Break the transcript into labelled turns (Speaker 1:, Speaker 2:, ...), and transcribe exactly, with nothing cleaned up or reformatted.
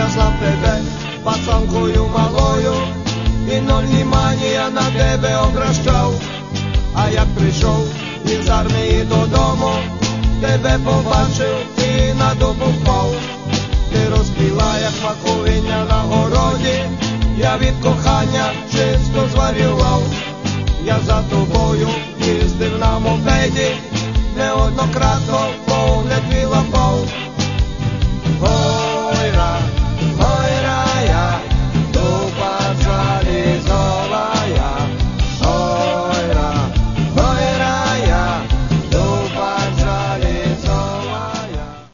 Speaker 1: знав тебе пацанкою малою, і ноль внимання на тебе обращав. А як прийшов із армії додому, тебе побачив і на дубу впав. Ти розквіла, як маковиня на городі, я від кохання чисто зварював. Я за тобою їздив на мопеді, неоднократно погляд твій лапав.